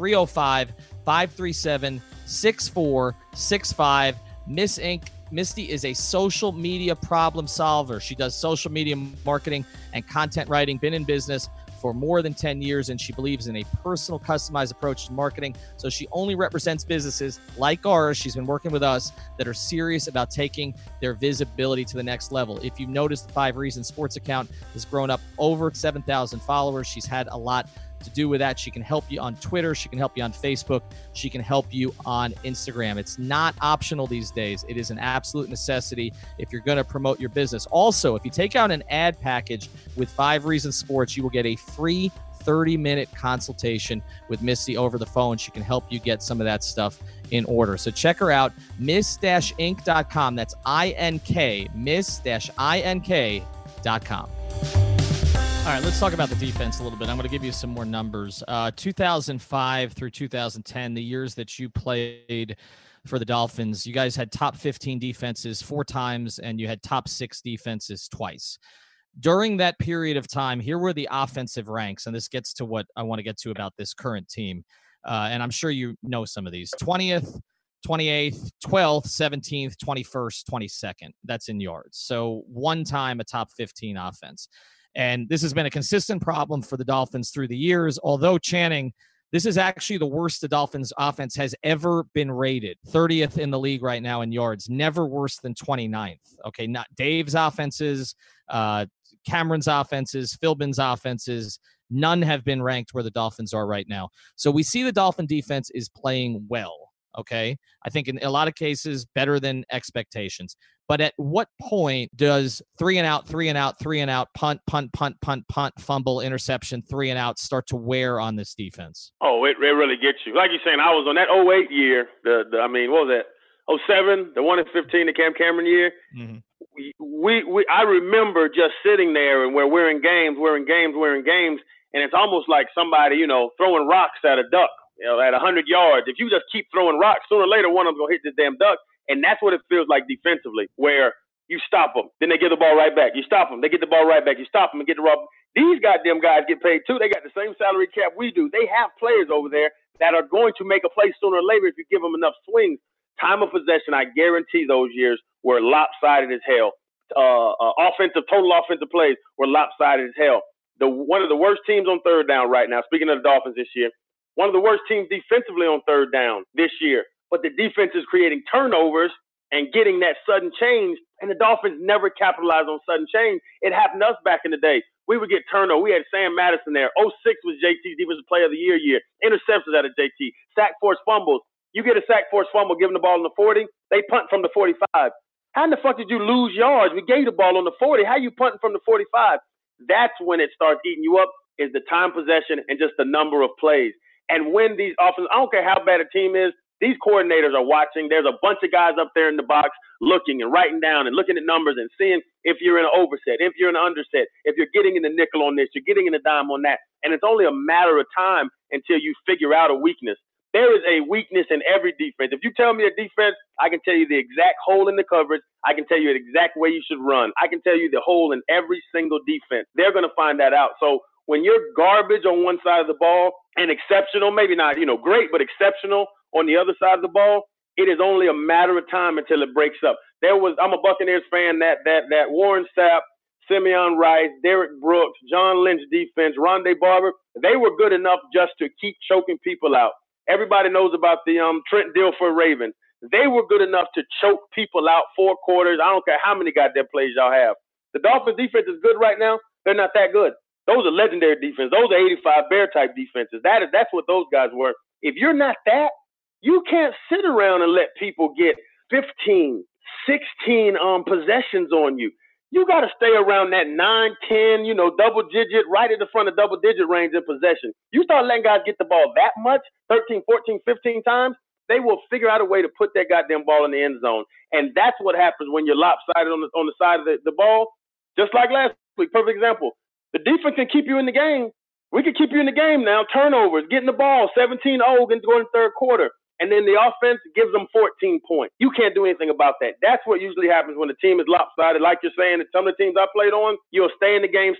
Speaker 1: 305-537-6465. Miss Inc. Misty is a social media problem solver. She does social media marketing and content writing, been in business for more than 10 years, and she believes in a personal, customized approach to marketing. So she only represents businesses like ours. She's been working with us that are serious about taking their visibility to the next level. If you've noticed, the 5 Reasons Sports account has grown up over 7,000 followers. She's had a lot to do with that. She can help you on Twitter. She can help you on Facebook. She can help you on Instagram. It's not optional these days. It is an absolute necessity if you're going to promote your business. Also, if you take out an ad package with 5 Reasons Sports, you will get a free 30-minute consultation with Misty over the phone. She can help you get some of that stuff in order. So check her out, miss-inc.com. That's I-N-K, miss-ink.com. All right, let's talk about the defense a little bit. I'm going to give you some more numbers. 2005 through 2010, the years that you played for the Dolphins, you guys had top 15 defenses 4 times, and you had top 6 defenses twice. During that period of time, here were the offensive ranks, and this gets to what I want to get to about this current team. And I'm sure you know some of these. 20th, 28th, 12th, 17th, 21st, 22nd. That's in yards. So one time a top 15 offense. And this has been a consistent problem for the Dolphins through the years. Although, Channing, this is actually the worst the Dolphins offense has ever been rated. 30th in the league right now in yards, never worse than 29th. Okay, not Dave's offenses, Cameron's offenses, Philbin's offenses. None have been ranked where the Dolphins are right now. So we see the Dolphin defense is playing well. Okay. I think in a lot of cases, better than expectations. But at what point does 3 and out, 3 and out, 3 and out, punt, punt, punt, punt, punt, fumble, interception, 3 and out start to wear on this defense?
Speaker 2: Oh, it really gets you. Like you're saying, I was on that 08 year. What was that? 07, the 1-15, the Cam Cameron year.
Speaker 1: Mm-hmm.
Speaker 2: I remember just sitting there and where we're in games, and it's almost like somebody, throwing rocks at a duck, at 100 yards. If you just keep throwing rocks, sooner or later one of them's gonna hit this damn duck, and that's what it feels like defensively, where you stop them, then they get the ball right back. You stop them, they get the ball right back. You stop them and get the ball. These goddamn guys get paid too. They got the same salary cap we do. They have players over there that are going to make a play sooner or later if you give them enough swings. Time of possession, I guarantee those years were lopsided as hell. Total offensive plays were lopsided as hell. One of the worst teams on third down right now, speaking of the Dolphins this year, one of the worst teams defensively on third down this year. But the defense is creating turnovers and getting that sudden change, and the Dolphins never capitalized on sudden change. It happened to us back in the day. We would get turnover. We had Sam Madison there. 06 was JT's Defensive Player of the Year. Interceptions out of JT. Sack force fumbles. You get a sack force fumble, giving the ball on the 40, they punt from the 45. How in the fuck did you lose yards? We gave you the ball on the 40. How you punting from the 45? That's when it starts eating you up, is the time possession and just the number of plays. And when these offenses, I don't care how bad a team is, these coordinators are watching. There's a bunch of guys up there in the box looking and writing down and looking at numbers and seeing if you're in an overset, if you're in an underset, if you're getting in the nickel on this, you're getting in the dime on that. And it's only a matter of time until you figure out a weakness. There is a weakness in every defense. If you tell me a defense, I can tell you the exact hole in the coverage. I can tell you the exact way you should run. I can tell you the hole in every single defense. They're going to find that out. So when you're garbage on one side of the ball and exceptional, maybe not, great, but exceptional on the other side of the ball, it is only a matter of time until it breaks up. I'm a Buccaneers fan, that Warren Sapp, Simeon Rice, Derek Brooks, John Lynch defense, Rondé Barber, they were good enough just to keep choking people out. Everybody knows about the Trent Dilfer Ravens. They were good enough to choke people out 4 quarters. I don't care how many goddamn plays y'all have. The Dolphins defense is good right now. They're not that good. Those are legendary defense. Those are 85 Bear type defenses. That's what those guys were. If you're not that, you can't sit around and let people get 15, 16 possessions on you. You got to stay around that 9, 10, double digit, right at the front of double digit range in possession. You start letting guys get the ball that much, 13, 14, 15 times, they will figure out a way to put that goddamn ball in the end zone. And that's what happens when you're lopsided on the side of the ball. Just like last week, perfect example. The defense can keep you in the game. We can keep you in the game now. Turnovers, getting the ball, 17-0 going to third quarter. And then the offense gives them 14 points. You can't do anything about that. That's what usually happens when the team is lopsided. Like you're saying, some of the teams I played on, you'll stay in the game,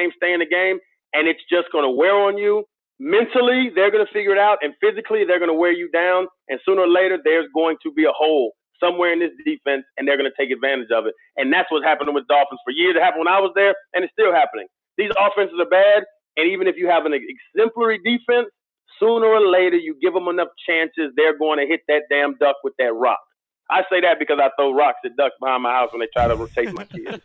Speaker 2: and it's just going to wear on you. Mentally, they're going to figure it out, and physically, they're going to wear you down. And sooner or later, there's going to be a hole somewhere in this defense, and they're going to take advantage of it. And that's what's happening with Dolphins for years. It happened when I was there, and it's still happening. These offenses are bad, and even if you have an exemplary defense, sooner or later, you give them enough chances, they're going to hit that damn duck with that rock. I say that because I throw rocks at ducks behind my house when they try to rotate my kids.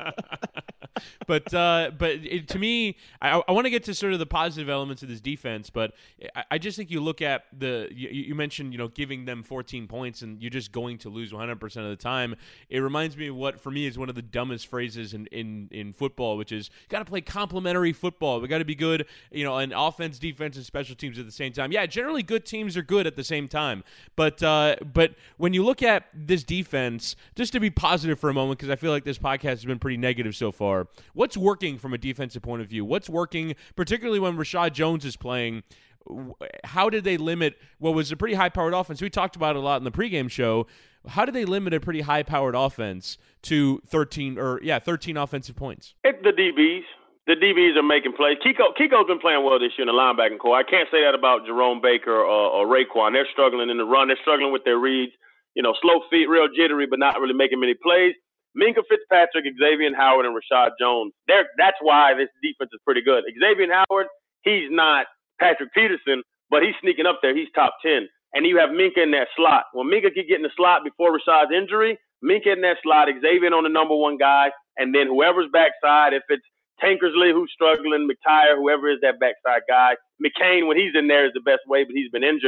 Speaker 3: But to me, I want to get to sort of the positive elements of this defense, but I just think you look at you mentioned, giving them 14 points and you're just going to lose 100% of the time. It reminds me of what, for me, is one of the dumbest phrases in football, which is, got to play complementary football. We got to be good, on offense, defense, and special teams at the same time. Yeah, generally good teams are good at the same time. But when you look at this defense, just to be positive for a moment, because I feel like this podcast has been pretty negative so far, what's working from a defensive point of view? What's working, particularly when Rashad Jones is playing? How did they limit what was a pretty high-powered offense? We talked about it a lot in the pregame show. How did they limit a pretty high-powered offense to 13 offensive points?
Speaker 2: It's the DBs. The DBs are making plays. Kiko's been playing well this year in the linebacking core. I can't say that about Jerome Baker or Raekwon. They're struggling in the run. They're struggling with their reads. Slow feet, real jittery, but not really making many plays. Minkah Fitzpatrick, Xavier Howard, and Rashad Jones. That's why this defense is pretty good. Xavier Howard, he's not Patrick Peterson, but he's sneaking up there. He's top 10. And you have Minkah in that slot. When Minkah could get in the slot before Rashad's injury, Minkah in that slot, Xavier on the number one guy, and then whoever's backside, if it's Tankersley who's struggling, McTire, whoever is that backside guy. McCain, when he's in there, is the best way, but he's been injured.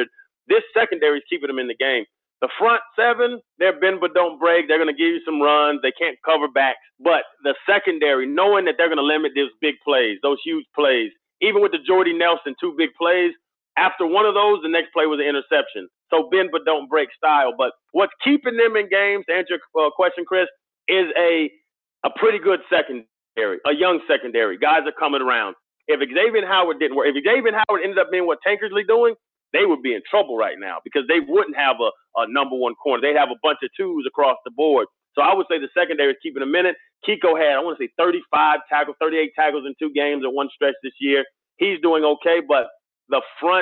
Speaker 2: This secondary is keeping them in the game. The front seven, they're bend but don't break. They're going to give you some runs. They can't cover backs. But the secondary, knowing that they're going to limit those big plays, those huge plays, even with the Jordy Nelson 2 big plays, after one of those, the next play was an interception. So bend but don't break style. But what's keeping them in games, to answer your question, Chris, is a pretty good secondary, a young secondary. Guys are coming around. If Xavier Howard didn't work, if Xavier Howard ended up being what Tankersley doing, they would be in trouble right now because they wouldn't have a number one corner. They'd have a bunch of twos across the board. So I would say the secondary is keeping a minute. Kiko had, I want to say, 35 tackles, 38 tackles in 2 games at one stretch this year. He's doing okay, but the front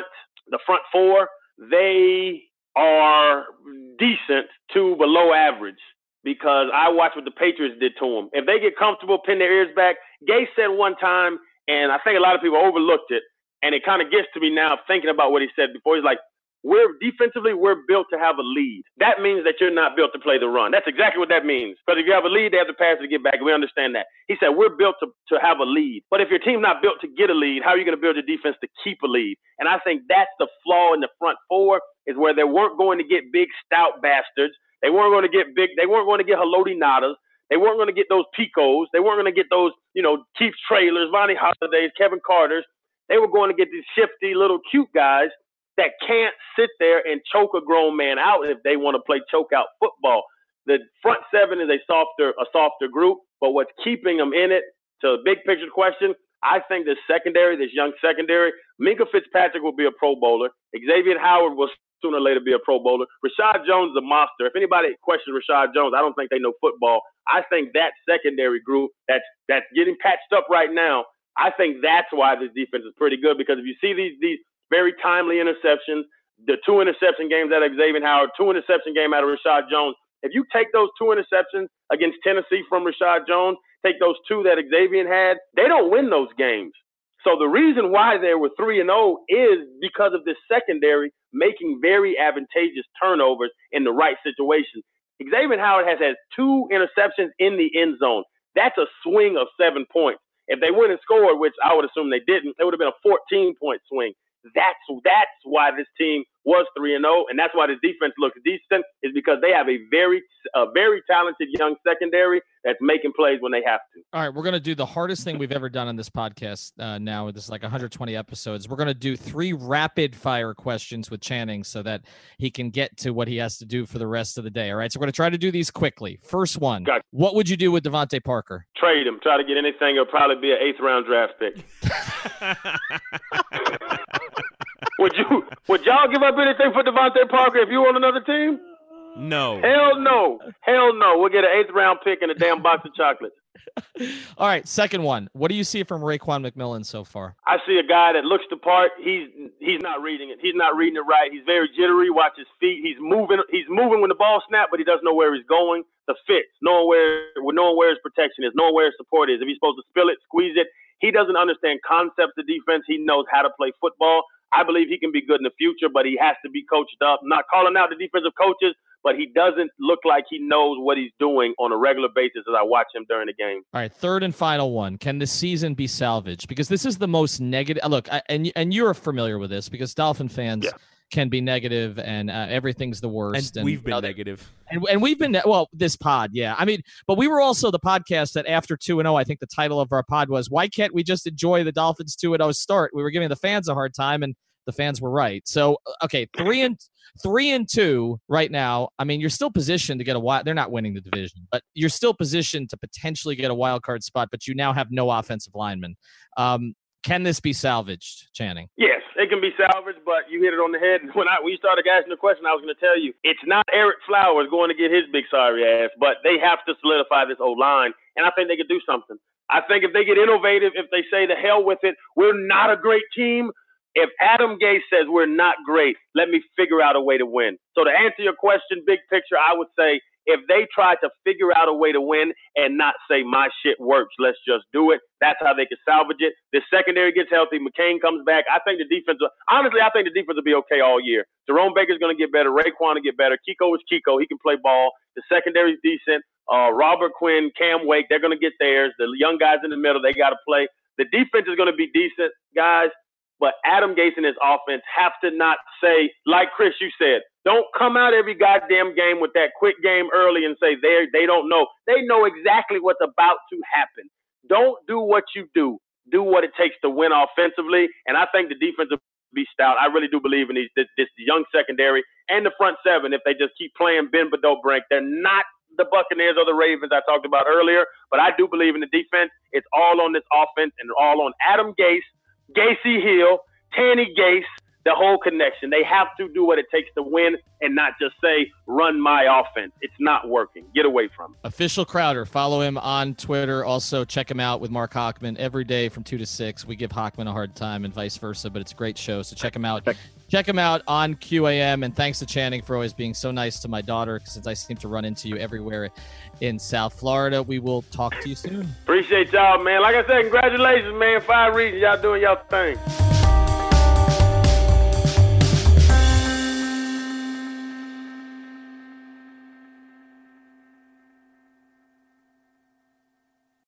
Speaker 2: four, they are decent to below average because I watched what the Patriots did to them. If they get comfortable, pin their ears back. Gase said one time, and I think a lot of people overlooked it, and it kind of gets to me now thinking about what he said before. He's like, we're built to have a lead. That means that you're not built to play the run. That's exactly what that means. Because if you have a lead, they have the pass to get back. We understand that. He said, we're built to have a lead. But if your team's not built to get a lead, how are you going to build your defense to keep a lead? And I think that's the flaw in the front four is where they weren't going to get big, stout bastards. They weren't going to get big. They weren't going to get Haloti Nadas. They weren't going to get those Picos. They weren't going to get those, Keith Traylors, Vonnie Hollidays, Kevin Carters. They were going to get these shifty little cute guys that can't sit there and choke a grown man out if they want to play choke out football. The front seven is a softer group, but what's keeping them in it, to a big picture question, I think this young secondary, Minkah Fitzpatrick will be a Pro Bowler. Xavier Howard will sooner or later be a Pro Bowler. Rashad Jones is a monster. If anybody questions Rashad Jones, I don't think they know football. I think that secondary group that's getting patched up right now, I think that's why this defense is pretty good, because if you see these very timely interceptions, the 2 interception games out of Xavier Howard, 2 interception game out of Rashad Jones, if you take those 2 interceptions against Tennessee from Rashad Jones, take those 2 that Xavier had, they don't win those games. So the reason why they were 3-0 is because of this secondary making very advantageous turnovers in the right situation. Xavier Howard has had 2 interceptions in the end zone. That's a swing of 7 points. If they wouldn't have scored, which I would assume they didn't, it would have been a 14-point swing. That's why this team was 3-0, and that's why the defense looks decent, is because they have a very talented young secondary that's making plays when they have to.
Speaker 1: All right, we're going to do the hardest thing we've ever done on this podcast now. This is like 120 episodes. We're going to do 3 rapid-fire questions with Channing so that he can get to what he has to do for the rest of the day, all right? So we're going to try to do these quickly. First one,
Speaker 2: Gotcha.
Speaker 1: What would you do with Devontae Parker?
Speaker 2: Trade him. Try to get anything. It'll probably be an 8th-round draft pick. Would y'all give up anything for Devontae Parker if you were on another team?
Speaker 3: No.
Speaker 2: Hell no. We'll get an 8th-round pick and a damn box of chocolates.
Speaker 1: All right, second one. What do you see from Raekwon McMillan so far?
Speaker 2: I see a guy that looks the part. He's not reading it. He's not reading it right. He's very jittery. Watch his feet. He's moving when the ball snaps, but he doesn't know where he's going. The fits, knowing where his protection is, knowing where his support is. If he's supposed to spill it, squeeze it. He doesn't understand concepts of defense. He knows how to play football. I believe he can be good in the future, but he has to be coached up. I'm not calling out the defensive coaches, but he doesn't look like he knows what he's doing on a regular basis as I watch him during the game.
Speaker 1: All right, third and final one. Can the season be salvaged? Because this is the most negative. Look, and you're familiar with this because Dolphin fans can be negative and everything's the worst.
Speaker 3: And we've been negative.
Speaker 1: And we've been, this pod, yeah. I mean, but we were also the podcast that after 2-0, I think the title of our pod was, why can't we just enjoy the Dolphins 2-0 start? We were giving the fans a hard time, and the fans were right. So, okay, 3-2 right now. I mean, you're still positioned to get a wild. They're not winning the division, but you're still positioned to potentially get a wild card spot. But you now have no offensive linemen. Can this be salvaged, Channing?
Speaker 2: Yes, it can be salvaged, but you hit it on the head. When you started asking the question, I was going to tell you it's not Eric Flowers going to get his big sorry ass, but they have to solidify this O-line, and I think they could do something. I think if they get innovative, if they say the hell with it, we're not a great team. If Adam Gase says we're not great, let me figure out a way to win. So to answer your question, big picture, I would say if they try to figure out a way to win and not say my shit works, let's just do it, that's how they can salvage it. The secondary gets healthy. McCain comes back. I think the defense will be okay all year. Jerome Baker's going to get better. Raekwon will get better. Kiko is Kiko. He can play ball. The secondary is decent. Robert Quinn, Cam Wake, they're going to get theirs. The young guys in the middle, they got to play. The defense is going to be decent, guys. But Adam Gase and his offense have to not say, like Chris, you said, don't come out every goddamn game with that quick game early and say they don't know. They know exactly what's about to happen. Don't do what you do. Do what it takes to win offensively. And I think the defense will be stout. I really do believe in this young secondary and the front seven if they just keep playing Ben Brink. They're not the Buccaneers or the Ravens I talked about earlier, but I do believe in the defense. It's all on this offense and all on Adam Gase, Gacy Hill, Tanny Gase, the whole connection. They have to do what it takes to win and not just say, run my offense. It's not working. Get away from it.
Speaker 1: Official Crowder. Follow him on Twitter. Also, check him out with Mark Hochman every day from 2 to 6. We give Hochman a hard time and vice versa, but it's a great show, so check him out. Check him out on QAM, and thanks to Channing for always being so nice to my daughter, since I seem to run into you everywhere in South Florida. We will talk to you soon.
Speaker 2: Appreciate y'all, man. Like I said, congratulations, man. 5 Reasons. Y'all doing y'all thing.